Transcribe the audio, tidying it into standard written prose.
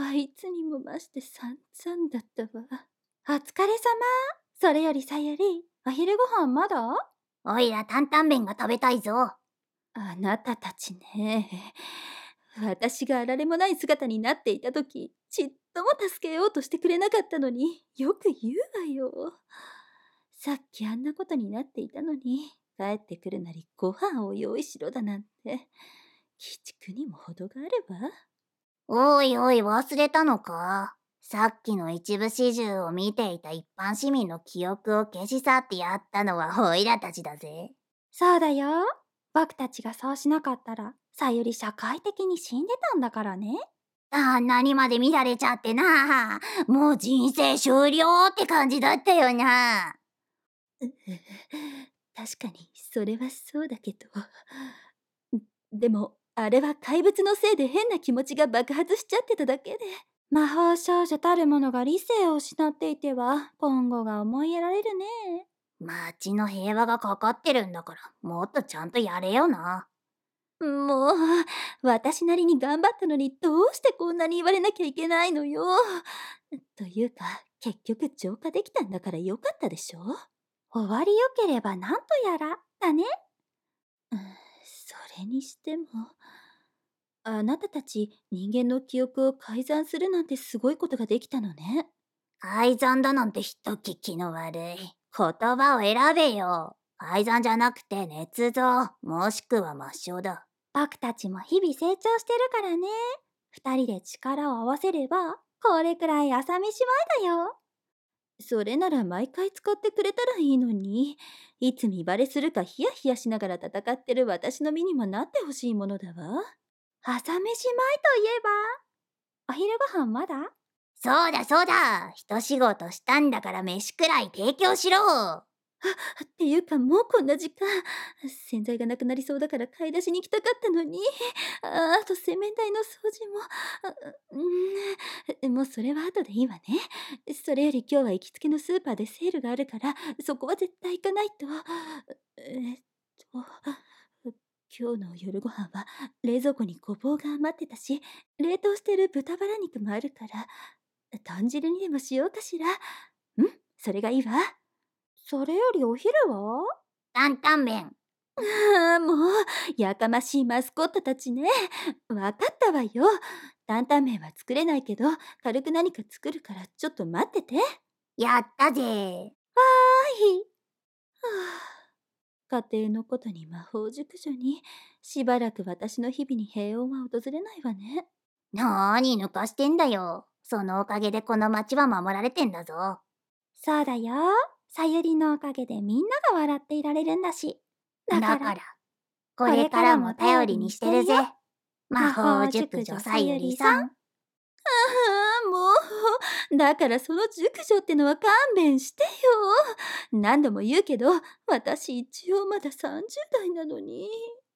はいつにも増して散々だったわ。お疲れ様。それよりさゆり、お昼ご飯まだ？ おいら担々麺が食べたいぞ。 あなたたちね。私があられもない姿になっていた時、ちっとも助けようとしてくれなかったのに、よく言うわよ。さっきあんなことになっていたのに、帰ってくるなりご飯を用意しろだなんて、鬼畜にも程があるわ。 おいおい、忘れたのか？さっきの一部始終を見ていた一般市民の記憶を消し去ってやったのはおいらたちだぜ。 そうだよ。僕たちがそうしなかったら、さゆり社会的に死んでたんだからね。 あんなにまで見られちゃってな。もう人生終了って感じだったよな。 確かに、それはそうだけど。でも、あれは怪物のせいで変な気持ちが爆発しちゃってただけで。魔法少女たるものが理性を失っていては、今後が思いやられるね。 街の平和がかかってるんだから、もっとちゃんとやれよな。 もう、私なりに頑張ったのにどうしてこんなに言われなきゃいけないのよ。というか、結局浄化できたんだからよかったでしょ？終わりよければなんとやら、だね。それにしても、あなたたち人間の記憶を改ざんするなんてすごいことができたのね。 改ざんだなんて人聞きの悪い。言葉を選べよ。改ざんじゃなくて捏造、もしくは抹消だ。 僕たちも日々成長してるからね。二人で力を合わせれば、これくらい朝飯前だよ。それなら毎回使ってくれたらいいのに、いつ見バレするかヒヤヒヤしながら戦ってる私の身にもなってほしいものだわ。朝飯前といえば、お昼ご飯まだ？ そうだそうだ。一仕事したんだから飯くらい提供しろ。 っていうかもうこんな時間。洗剤がなくなりそうだから買い出しに行きたかったのに。あと洗面台の掃除も。もうそれは後でいいわね。それより今日は行きつけのスーパーでセールがあるから、そこは絶対行かないと。えっと、今日の夜ご飯は冷蔵庫にごぼうが余ってたし、冷凍してる豚バラ肉もあるから、豚汁にでもしようかしら。それがいいわ。それよりお昼は？ 担々麺。 ああ、もう、やかましいマスコットたちね。わかったわよ。担々麺は作れないけど、軽く何か作るからちょっと待ってて。はやったぜ。 い。家庭のことに魔法熟女に、しばらく私の日々に平穏は訪れないわね。 なーに抜かしてんだよ。そのおかげでこの町は守られてんだぞ。 そうだよ。さゆりのおかげでみんなが笑っていられるんだし。だから、 だから、これからも頼りにしてるぜ。魔魔法法熟熟女女さゆさゆりさん。 りさん。 ああ、もう。だからその熟女ってのは勘弁してよ。何度も言うけど、私一応まだ30代なのに。